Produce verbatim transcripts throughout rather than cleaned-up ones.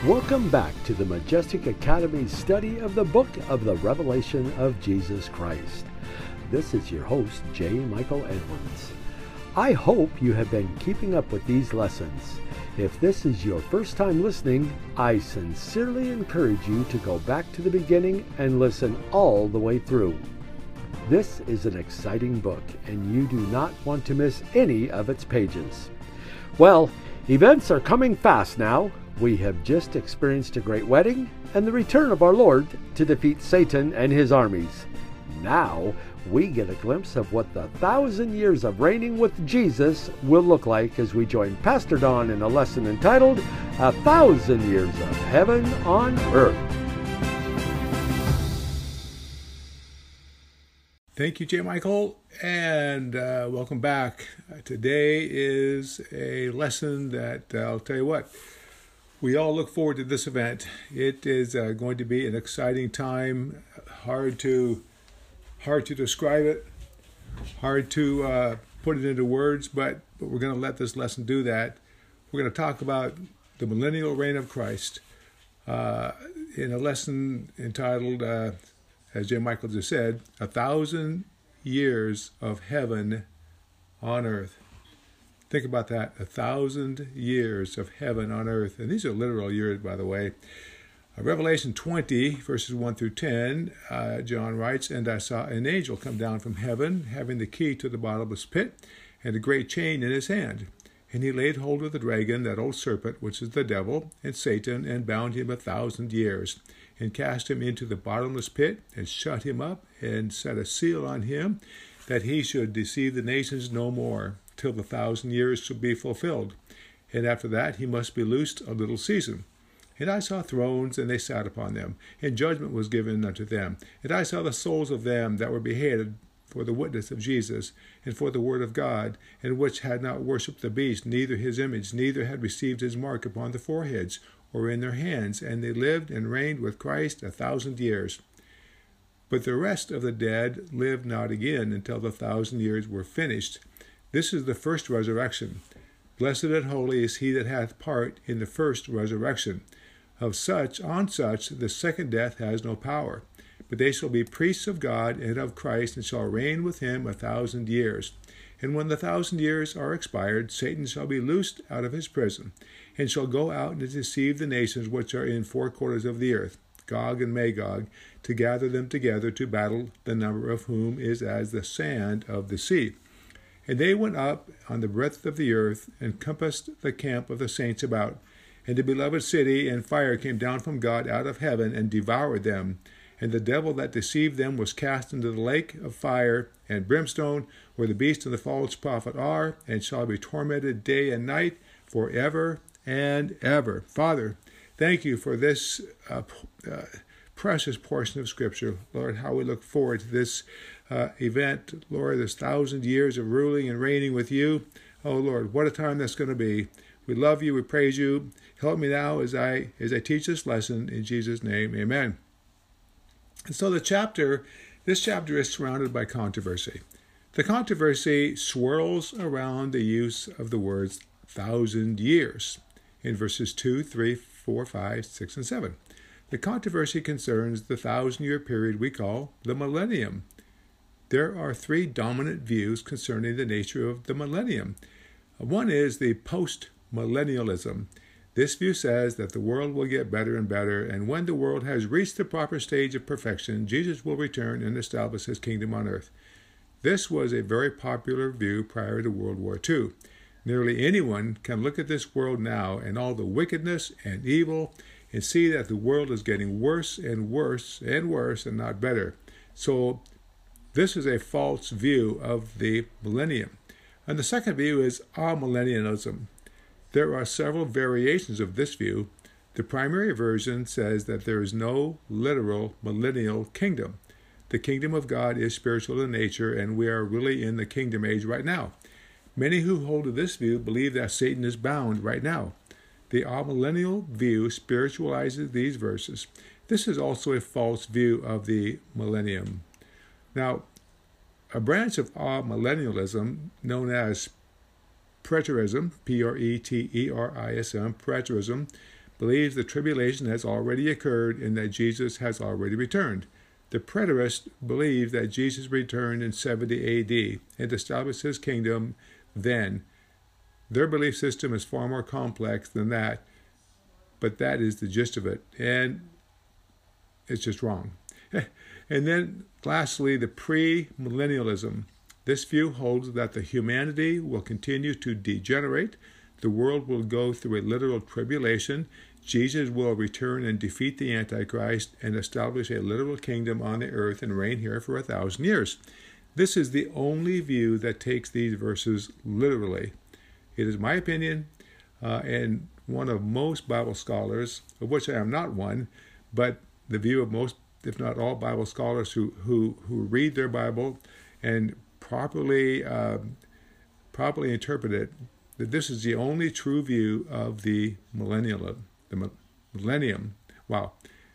Welcome back to the Majestic Academy study of the book of the Revelation of Jesus Christ. This is your host, J. Michael Edwards. I hope you have been keeping up with these lessons. If this is your first time listening, I sincerely encourage you to go back to the beginning and listen all the way through. This is an exciting book, and you do not want to miss any of its pages. Well, events are coming fast now. We have just experienced a great wedding and the return of our Lord to defeat Satan and his armies. Now we get a glimpse of what the thousand years of reigning with Jesus will look like as we join Pastor Don in a lesson entitled A Thousand Years of Heaven on Earth. Thank you, J. Michael, and uh, welcome back. Uh, today is a lesson that uh, I'll tell you what, we all look forward to this event. It is uh, going to be an exciting time. Hard to, hard to describe it, hard to uh, put it into words, but, but we're going to let this lesson do that. We're going to talk about the millennial reign of Christ uh, in a lesson entitled, uh, as J. Michael just said, A Thousand Years of Heaven on Earth. Think about that, a thousand years of heaven on earth. And these are literal years, by the way. Uh, Revelation twenty, verses one through ten, uh, John writes, And I saw an angel come down from heaven, having the key to the bottomless pit, and a great chain in his hand. And he laid hold of the dragon, that old serpent, which is the devil, and Satan, and bound him a thousand years, and cast him into the bottomless pit, and shut him up, and set a seal on him, that he should deceive the nations no more, till the thousand years shall be fulfilled. And after that he must be loosed a little season. And I saw thrones, and they sat upon them, and judgment was given unto them. And I saw the souls of them that were beheaded for the witness of Jesus, and for the word of God, and which had not worshipped the beast, neither his image, neither had received his mark upon the foreheads, or in their hands. And they lived and reigned with Christ a thousand years. But the rest of the dead lived not again until the thousand years were finished. This is the first resurrection. Blessed and holy is he that hath part in the first resurrection. Of such, on such, the second death has no power. But they shall be priests of God and of Christ, and shall reign with him a thousand years. And when the thousand years are expired, Satan shall be loosed out of his prison, and shall go out and deceive the nations which are in four quarters of the earth, Gog and Magog, to gather them together to battle, the number of whom is as the sand of the sea. And they went up on the breadth of the earth, and compassed the camp of the saints about. And the beloved city and fire came down from God out of heaven, and devoured them. And the devil that deceived them was cast into the lake of fire and brimstone, where the beast and the false prophet are, and shall be tormented day and night forever and ever. Father, thank you for this uh, uh, precious portion of Scripture. Lord, how we look forward to this Uh, event, Lord, this thousand years of ruling and reigning with you. Oh, Lord, what a time that's going to be. We love you. We praise you. Help me now as I as I teach this lesson. In Jesus' name, amen. And so the chapter, this chapter is surrounded by controversy. The controversy swirls around the use of the words thousand years in verses two, three, four, five, six, and seven. The controversy concerns the thousand-year period we call the millennium. There are three dominant views concerning the nature of the millennium. One is the post-millennialism. This view says that the world will get better and better, and when the world has reached the proper stage of perfection, Jesus will return and establish his kingdom on earth. This was a very popular view prior to World War Two. Nearly anyone can look at this world now and all the wickedness and evil and see that the world is getting worse and worse and worse and not better. So this is a false view of the millennium. And the second view is amillennialism. There are several variations of this view. The primary version says that there is no literal millennial kingdom. The kingdom of God is spiritual in nature, and we are really in the kingdom age right now. Many who hold to this view believe that Satan is bound right now. The amillennial view spiritualizes these verses. This is also a false view of the millennium. Now, a branch of amillennialism known as preterism, P R E T E R I S M, preterism, believes the tribulation has already occurred and that Jesus has already returned. The preterists believe that Jesus returned in seventy A D and established his kingdom then. Their belief system is far more complex than that, but that is the gist of it, and it's just wrong. And then, lastly, the pre-millennialism. This view holds that the humanity will continue to degenerate, the world will go through a literal tribulation, Jesus will return and defeat the Antichrist and establish a literal kingdom on the earth and reign here for a thousand years. This is the only view that takes these verses literally. It is my opinion, uh, and one of most Bible scholars, of which I am not one, but the view of most, if not all, Bible scholars who who, who read their Bible and properly uh, properly interpret it, that this is the only true view of the millennial, the millennium. Wow,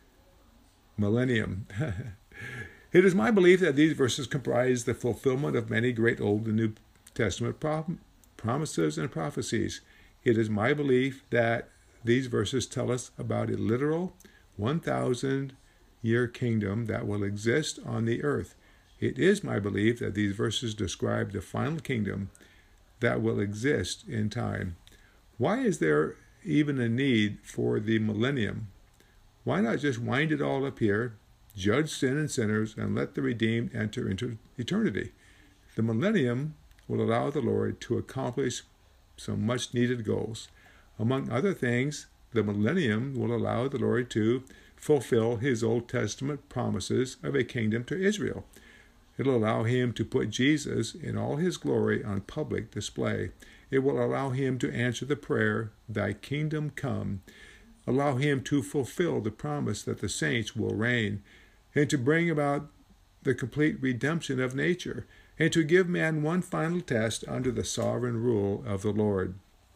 millennium. It is my belief that these verses comprise the fulfillment of many great Old and New Testament prom- promises and prophecies. It is my belief that these verses tell us about a literal one thousand year kingdom that will exist on the earth. It is my belief that these verses describe the final kingdom that will exist in time. Why is there even a need for the millennium? Why not just wind it all up here, judge sin and sinners, and let the redeemed enter into eternity? The millennium will allow the Lord to accomplish some much-needed goals. Among other things, the millennium will allow the Lord to fulfill his Old Testament promises of a kingdom to Israel. It will allow him to put Jesus in all his glory on public display. It will allow him to answer the prayer, "Thy kingdom come," allow him to fulfill the promise that the saints will reign, and to bring about the complete redemption of nature, and to give man one final test under the sovereign rule of the Lord.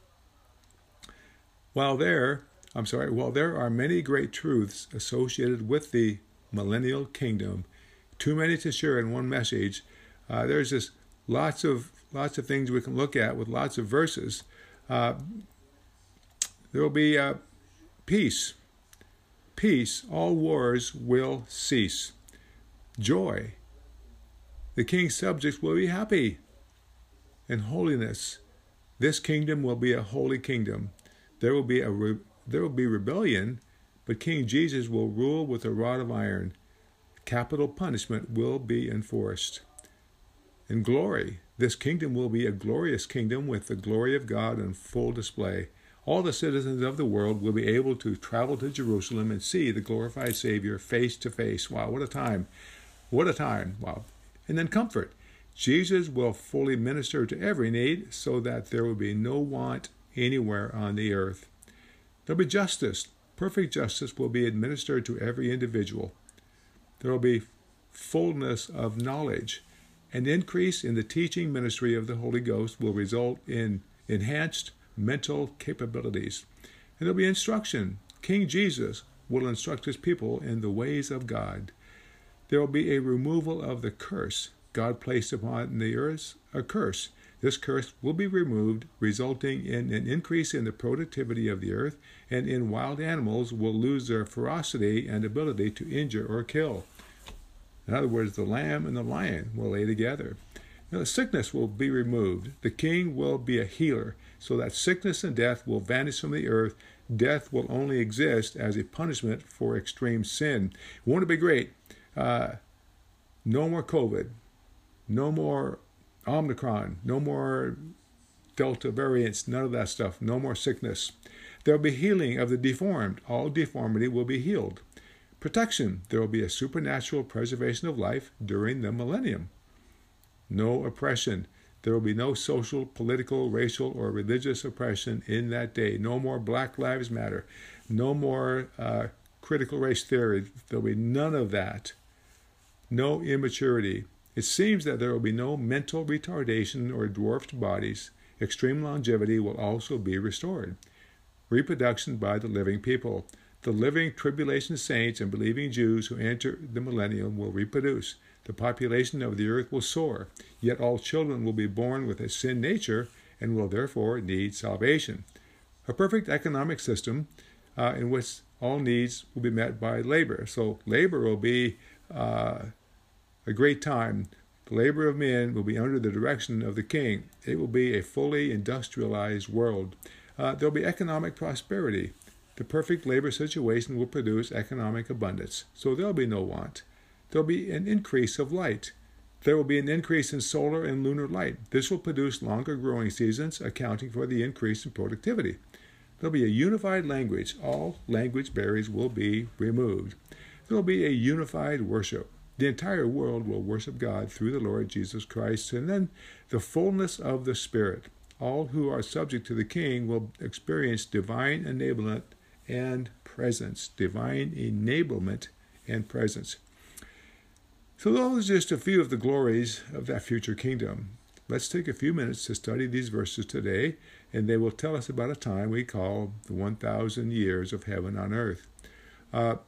While there, I'm sorry, while there are many great truths associated with the millennial kingdom, too many to share in one message, uh, there's just lots of lots of things we can look at with lots of verses. Uh, there will be uh, peace. Peace, all wars will cease. Joy. The king's subjects will be happy. And holiness. This kingdom will be a holy kingdom. There will be a re- there will be rebellion, but King Jesus will rule with a rod of iron. Capital punishment will be enforced. In glory, this kingdom will be a glorious kingdom with the glory of God on full display. All the citizens of the world will be able to travel to Jerusalem and see the glorified Savior face to face. Wow, what a time. What a time. Wow. And then comfort. Jesus will fully minister to every need so that there will be no want anywhere on the earth. There'll be justice. Perfect justice will be administered to every individual. There will be fullness of knowledge. An increase in the teaching ministry of the Holy Ghost will result in enhanced mental capabilities. And there'll be instruction. King Jesus will instruct his people in the ways of God. There will be a removal of the curse. God placed upon the earth a curse. This curse will be removed, resulting in an increase in the productivity of the earth, and in wild animals will lose their ferocity and ability to injure or kill. In other words, the lamb and the lion will lay together. Now, sickness will be removed. The king will be a healer, so that sickness and death will vanish from the earth. Death will only exist as a punishment for extreme sin. Won't it be great? Uh, no more COVID. No more Omicron. No more Delta variants. None of that stuff. No more sickness. There will be healing of the deformed. All deformity will be healed. Protection. There will be a supernatural preservation of life during the millennium. No oppression. There will be no social, political, racial, or religious oppression in that day. No more Black Lives Matter. No more uh, critical race theory. There will be none of that. No immaturity. It seems that there will be no mental retardation or dwarfed bodies. Extreme longevity will also be restored. Reproduction by the living people. The living tribulation saints and believing Jews who enter the millennium will reproduce. The population of the earth will soar, yet all children will be born with a sin nature and will therefore need salvation. A perfect economic system uh, in which all needs will be met by labor. So labor will be uh, a great time. The labor of men will be under the direction of the king. It will be a fully industrialized world. Uh, there will be economic prosperity. The perfect labor situation will produce economic abundance, so there will be no want. There will be an increase of light. There will be an increase in solar and lunar light. This will produce longer growing seasons, accounting for the increase in productivity. There will be a unified language. All language barriers will be removed. There will be a unified worship. The entire world will worship God through the Lord Jesus Christ, and then the fullness of the Spirit. All who are subject to the King will experience divine enablement and presence. Divine enablement and presence. So those are just a few of the glories of that future kingdom. Let's take a few minutes to study these verses today, and they will tell us about a time we call the one thousand years of heaven on earth. Uh,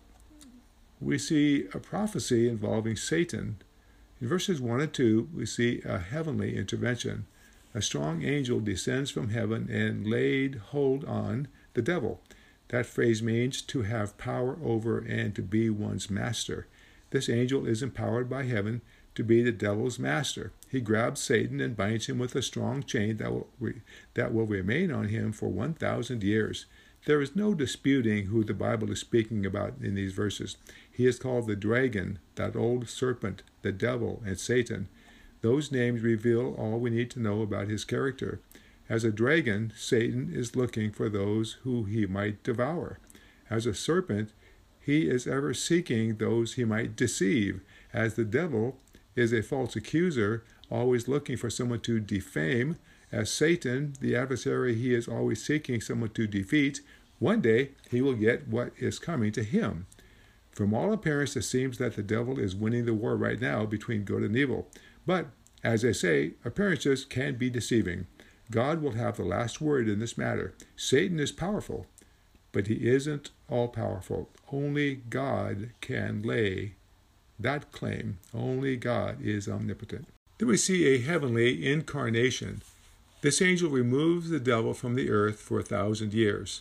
we see a prophecy involving Satan. In verses one and two, we see a heavenly intervention. A strong angel descends from heaven and laid hold on the devil. That phrase means to have power over and to be one's master. This angel is empowered by heaven to be the devil's master. He grabs Satan and binds him with a strong chain that will, re- that will remain on him for one thousand years. There is no disputing who the Bible is speaking about in these verses. He is called the dragon, that old serpent, the devil, and Satan. Those names reveal all we need to know about his character. As a dragon, Satan is looking for those who he might devour. As a serpent, he is ever seeking those he might deceive. As the devil is a false accuser, always looking for someone to defame. As Satan, the adversary, he is always seeking someone to defeat. One day, he will get what is coming to him. From all appearance, it seems that the devil is winning the war right now between good and evil. But, as I say, appearances can be deceiving. God will have the last word in this matter. Satan is powerful, but he isn't all-powerful. Only God can lay that claim. Only God is omnipotent. Then we see a heavenly incarnation. This angel removes the devil from the earth for a thousand years.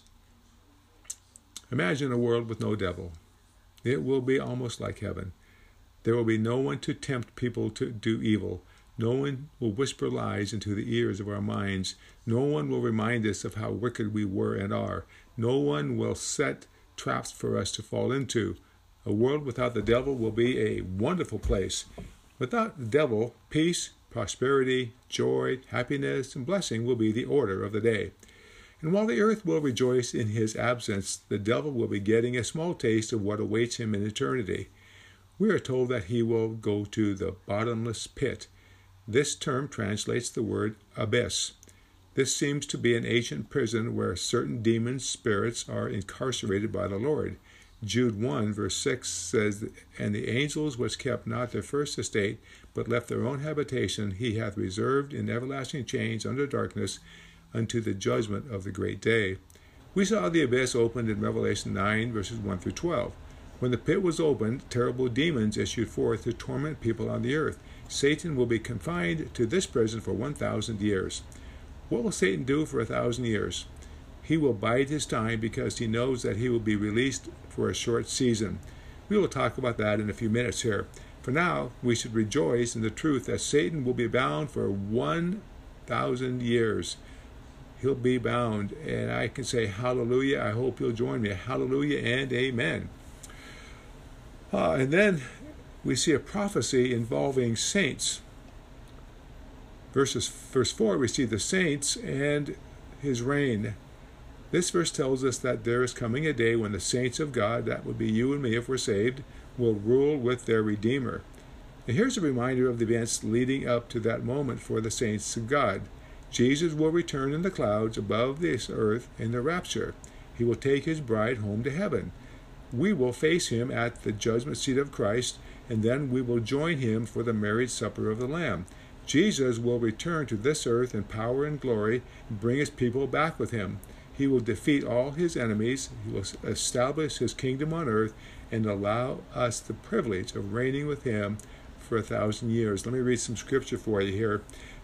Imagine a world with no devil. It will be almost like heaven. There will be no one to tempt people to do evil. No one will whisper lies into the ears of our minds. No one will remind us of how wicked we were and are. No one will set traps for us to fall into. A world without the devil will be a wonderful place. Without the devil, peace, prosperity, joy, happiness, and blessing will be the order of the day. And while the earth will rejoice in his absence, the devil will be getting a small taste of what awaits him in eternity. We are told that he will go to the bottomless pit. This term translates the word abyss. This seems to be an ancient prison where certain demon spirits are incarcerated by the Lord. Jude one, verse six says, And the angels which kept not their first estate, but left their own habitation, he hath reserved in everlasting chains under darkness, unto the judgment of the great day. We saw the abyss opened in Revelation nine, verses one through twelve. When the pit was opened, terrible demons issued forth to torment people on the earth. Satan will be confined to this prison for one thousand years. What will Satan do for a thousand years? He will bide his time because he knows that he will be released for a short season. We will talk about that in a few minutes here. For now, we should rejoice in the truth that Satan will be bound for one thousand years. He'll be bound, and I can say hallelujah. I hope you'll join me. Hallelujah and amen. Uh, and then we see a prophecy involving saints. Verses, verse four, we see the saints and his reign. This verse tells us that there is coming a day when the saints of God, that would be you and me if we're saved, will rule with their Redeemer. And here's a reminder of the events leading up to that moment for the saints of God. Jesus will return in the clouds above this earth in the rapture. He will take his bride home to heaven. We will face him at the judgment seat of Christ, and then we will join him for the marriage supper of the Lamb. Jesus will return to this earth in power and glory and bring his people back with him. He will defeat all his enemies. He will establish his kingdom on earth and allow us the privilege of reigning with him for a thousand years. Let me read some scripture for you here.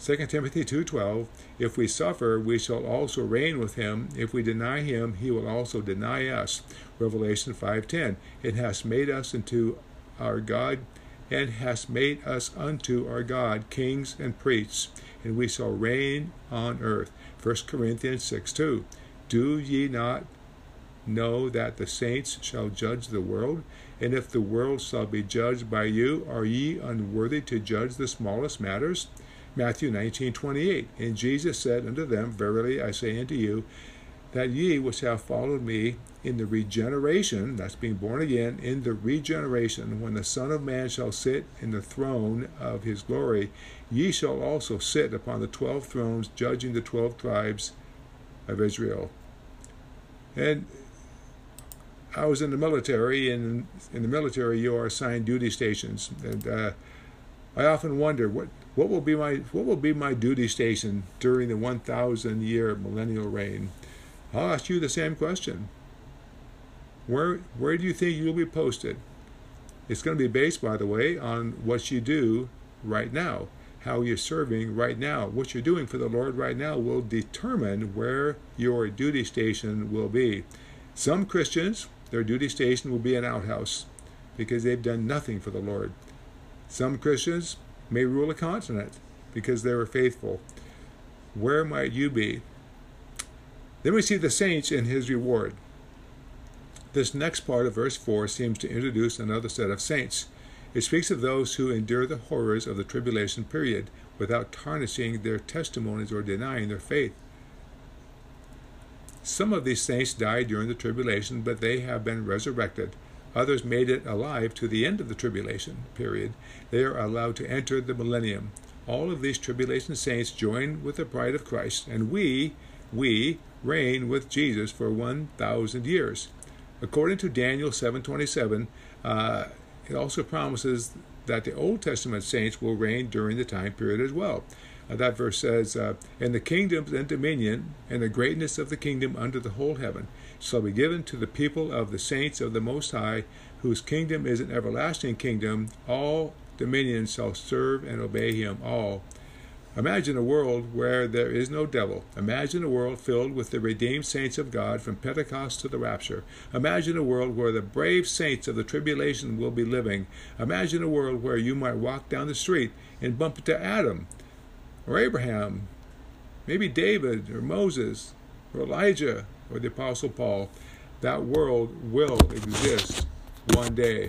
Second Timothy two twelve, if we suffer, we shall also reign with him. If we deny him, he will also deny us. Revelation five ten, it has made us into our God, and has made us unto our God kings and priests, and we shall reign on earth. First Corinthians six two, do ye not know that the saints shall judge the world? And if the world shall be judged by you, are ye unworthy to judge the smallest matters? Matthew nineteen twenty-eight, and Jesus said unto them, verily I say unto you, that ye which have followed me in the regeneration, that's being born again, in the regeneration, when the Son of Man shall sit in the throne of his glory, ye shall also sit upon the twelve thrones, judging the twelve tribes of Israel. And I was in the military, and in the military you are assigned duty stations, and uh, I often wonder what what will be my what will be my duty station during the one thousand year millennial reign. I'll ask you the same question. Where where do you think you'll be posted? It's going to be based, by the way, on what you do right now, how you're serving right now. What you're doing for the Lord right now will determine where your duty station will be. Some Christians, their duty station will be an outhouse because they've done nothing for the Lord. Some Christians may rule a continent because they were faithful. Where might you be? Then we see the saints and his reward. This next part of verse four seems to introduce another set of saints. It speaks of those who endure the horrors of the tribulation period without tarnishing their testimonies or denying their faith. Some of these saints died during the tribulation, but they have been resurrected. Others made it alive to the end of the tribulation period. They are allowed to enter the millennium. All of these tribulation saints join with the bride of Christ, and we, we reign with Jesus for one thousand years. According to Daniel seven twenty-seven, uh, it also promises that the Old Testament saints will reign during the time period as well. Uh, that verse says, uh, and the kingdoms and dominion and the greatness of the kingdom under the whole heaven shall be given to the people of the saints of the Most High, whose kingdom is an everlasting kingdom. All dominions shall serve and obey him all. Imagine a world where there is no devil. Imagine a world filled with the redeemed saints of God from Pentecost to the rapture. Imagine a world where the brave saints of the tribulation will be living. Imagine a world where you might walk down the street and bump into Adam, or Abraham, maybe David, or Moses, or Elijah, or the Apostle Paul. That world will exist one day.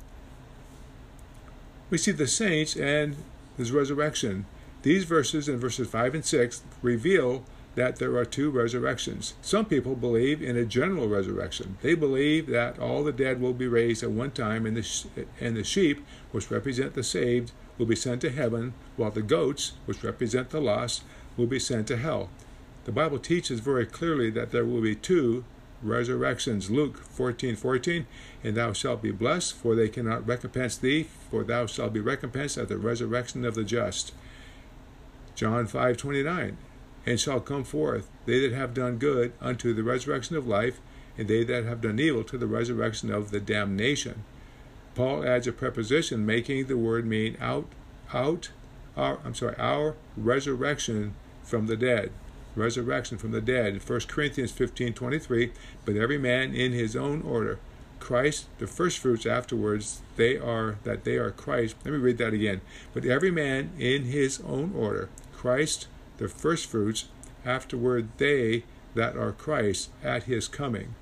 We see the saints and his resurrection. These verses in verses five and six reveal that there are two resurrections. Some people believe in a general resurrection. They believe that all the dead will be raised at one time, and the, sh- and the sheep, which represent the saved, will be sent to heaven, while the goats, which represent the lost, will be sent to hell. The Bible teaches very clearly that there will be two resurrections. Luke fourteen fourteen, and thou shalt be blessed, for they cannot recompense thee, for thou shalt be recompensed at the resurrection of the just. John five twenty-nine, and shall come forth they that have done good unto the resurrection of life, and they that have done evil to the resurrection of the damnation. Paul adds a preposition making the word mean out, out, our, I'm sorry, our resurrection from the dead. Resurrection from the dead. First Corinthians fifteen twenty-three, but every man in his own order. Christ, the first fruits afterwards, they are that they are Christ. Let me read that again. But every man in his own order. Christ, the first fruits, afterward they that are Christ at his coming.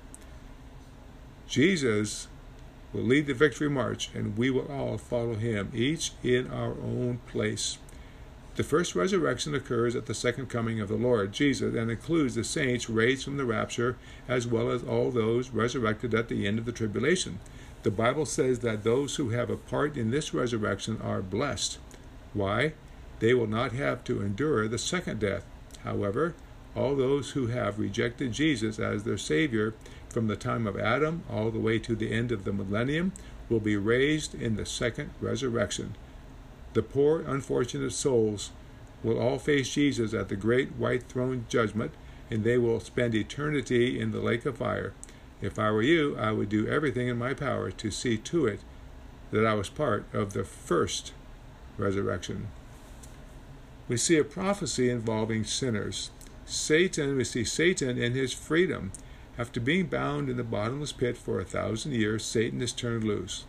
Jesus will lead the victory march, and we will all follow him, each in our own place. The first resurrection occurs at the second coming of the Lord Jesus, and includes the saints raised from the rapture, as well as all those resurrected at the end of the tribulation. The Bible says that those who have a part in this resurrection are blessed. Why? They will not have to endure the second death. However, all those who have rejected Jesus as their Savior from the time of Adam all the way to the end of the millennium will be raised in the second resurrection. The poor, unfortunate souls will all face Jesus at the great white throne judgment, and they will spend eternity in the lake of fire. If I were you, I would do everything in my power to see to it that I was part of the first resurrection. we see a prophecy involving sinners. Satan, we see Satan in his freedom. After being bound in the bottomless pit for a thousand years, Satan is turned loose.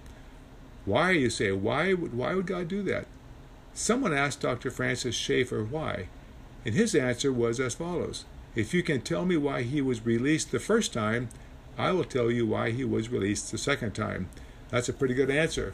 Why, you say, why would, why would God do that? Someone asked Doctor Francis Schaeffer why, and his answer was as follows. If you can tell me why he was released the first time, I will tell you why he was released the second time. That's a pretty good answer.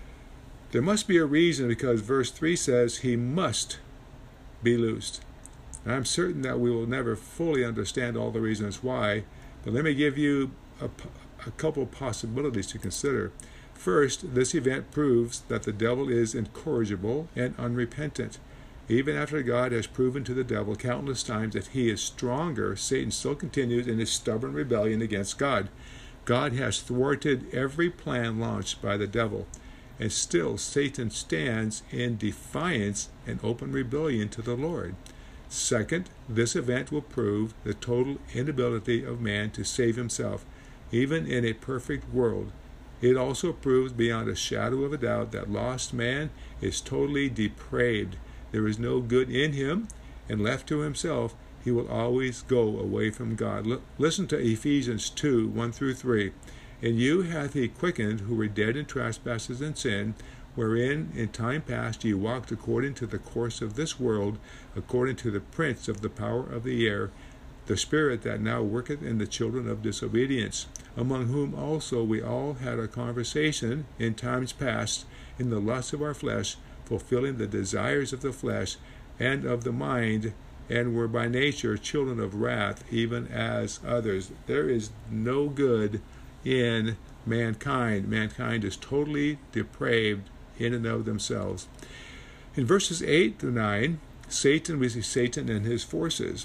There must be a reason, because verse three says he must be loosed. And I'm certain that we will never fully understand all the reasons why, but let me give you a, a couple of possibilities to consider. First, this event proves that the devil is incorrigible and unrepentant. Even after God has proven to the devil countless times that he is stronger, Satan still continues in his stubborn rebellion against God. God has thwarted every plan launched by the devil, and still Satan stands in defiance and open rebellion to the Lord. Second, this event will prove the total inability of man to save himself, even in a perfect world. It also proves beyond a shadow of a doubt that lost man is totally depraved. There is no good in him, and left to himself, he will always go away from God. L- listen to Ephesians two, one through three. And you hath he quickened, who were dead in trespasses and sin, wherein in time past ye walked according to the course of this world, according to the prince of the power of the air, the spirit that now worketh in the children of disobedience, among whom also we all had a conversation in times past, in the lusts of our flesh, fulfilling the desires of the flesh and of the mind, and were by nature children of wrath, even as others. There is no good in mankind. Mankind is totally depraved in and of themselves. In verses eight to nine, Satan, we see Satan and his forces.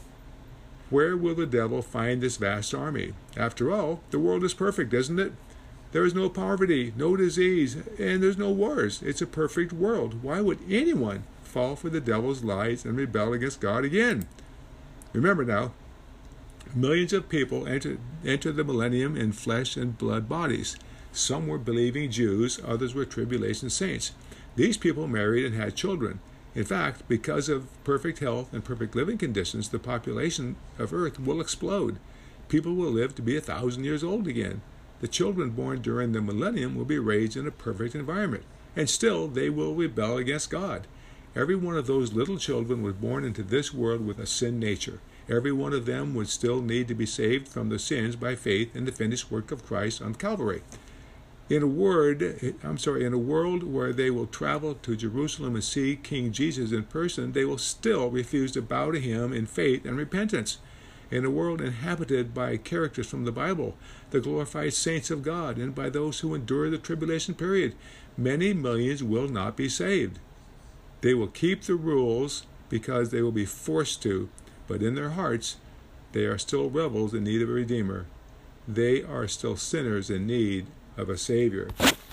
Where will the devil find this vast army? After all, the world is perfect, isn't it? There is no poverty, no disease, and there's no wars. It's a perfect world. Why would anyone fall for the devil's lies and rebel against God again? Remember now, millions of people entered enter the millennium in flesh and blood bodies. Some were believing Jews, others were tribulation saints. These people married and had children. In fact, because of perfect health and perfect living conditions, the population of Earth will explode. People will live to be a thousand years old again. The children born during the millennium will be raised in a perfect environment, and still they will rebel against God. Every one of those little children was born into this world with a sin nature. Every one of them would still need to be saved from their sins by faith in the finished work of Christ on Calvary. In a word, I'm sorry, in a world where they will travel to Jerusalem and see King Jesus in person, they will still refuse to bow to him in faith and repentance. In a world inhabited by characters from the Bible, the glorified saints of God, and by those who endure the tribulation period, many millions will not be saved. They will keep the rules because they will be forced to, but in their hearts, they are still rebels in need of a Redeemer. They are still sinners in need of a Savior.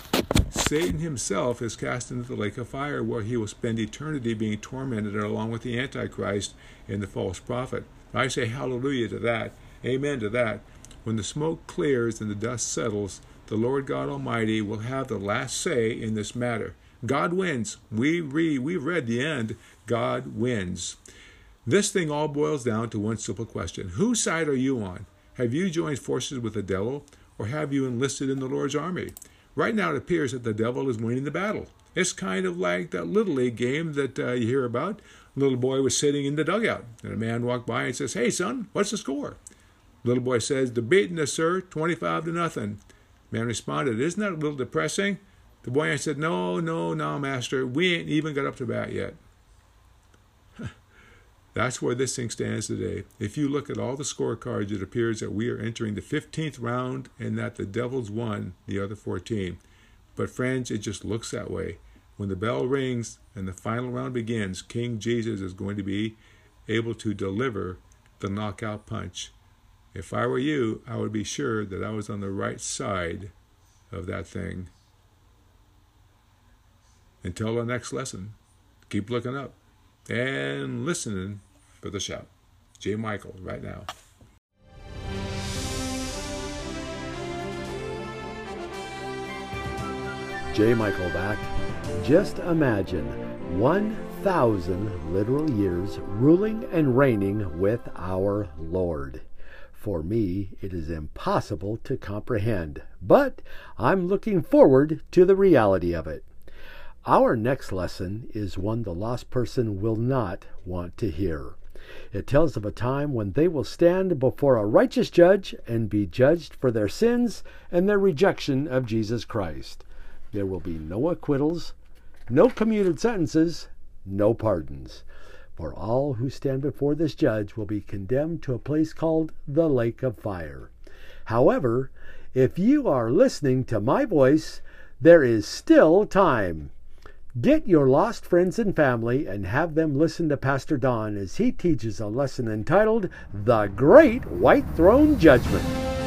Satan himself is cast into the lake of fire, where he will spend eternity being tormented along with the Antichrist and the false prophet. I say hallelujah to that. Amen to that. When the smoke clears and the dust settles, the Lord God Almighty will have the last say in this matter. God wins. We read, we read the end. God wins. This thing all boils down to one simple question. Whose side are you on? Have you joined forces with the devil, or have you enlisted in the Lord's army? Right now it appears that the devil is winning the battle. It's kind of like that Little League game that uh, you hear about. A little boy was sitting in the dugout, and a man walked by and says, "Hey, son, what's the score?" Little boy says, "They're beating us, sir, twenty-five to nothing." Man responded, "Isn't that a little depressing?" The boy answered, "No, no, no, master. We ain't even got up to bat yet." That's where this thing stands today. If you look at all the scorecards, it appears that we are entering the fifteenth round and that the Devils won the other fourteen. But friends, it just looks that way. When the bell rings and the final round begins, King Jesus is going to be able to deliver the knockout punch. If I were you, I would be sure that I was on the right side of that thing. Until our next lesson, keep looking up and listening for the shout. J. Michael, right now. J. Michael back. Just imagine one thousand literal years ruling and reigning with our Lord. For me, it is impossible to comprehend, but I'm looking forward to the reality of it. Our next lesson is one the lost person will not want to hear. It tells of a time when they will stand before a righteous judge and be judged for their sins and their rejection of Jesus Christ. There will be no acquittals, no commuted sentences, no pardons. For all who stand before this judge will be condemned to a place called the lake of fire. However, if you are listening to my voice, there is still time. Get your lost friends and family and have them listen to Pastor Don as he teaches a lesson entitled The Great White Throne Judgment.